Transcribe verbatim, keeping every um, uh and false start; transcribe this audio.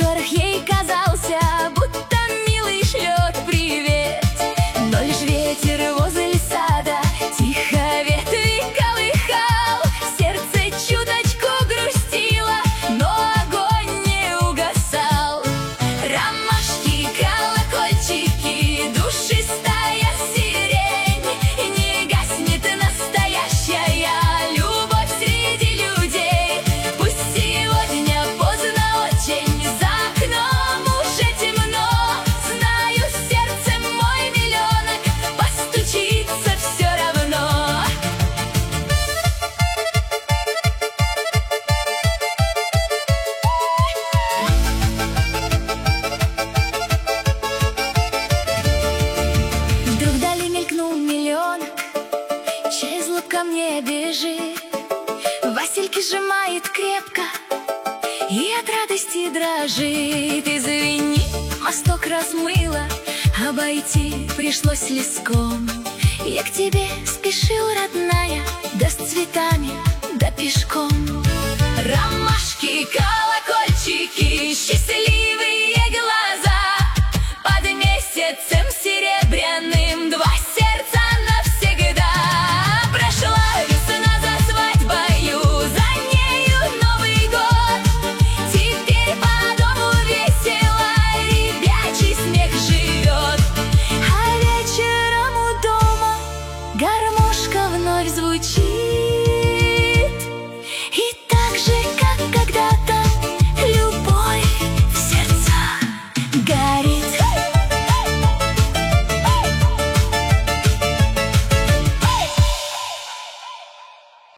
которых ей казался, будто милый шлет привет. Но лишь ветер возле сада тихо ветви колыхал. Сердце чуточку грустило, но огонь не угасал. Ромашки, колокольчики, душистая сирень, не гаснет настоящая любовь среди людей. Пусть сегодня поздно очень, за окном уже темно, знаю, сердце мой миллионок постучится все равно. Вдруг вдали мелькнул миллион, через луг ко мне бежит, васильки сжимает крепко и от радости дрожит. Извини, мосток размыло, обойти пришлось леском. Я к тебе спешил, родная, да с цветами, да пешком. Ромашки, колокольчики, счастливые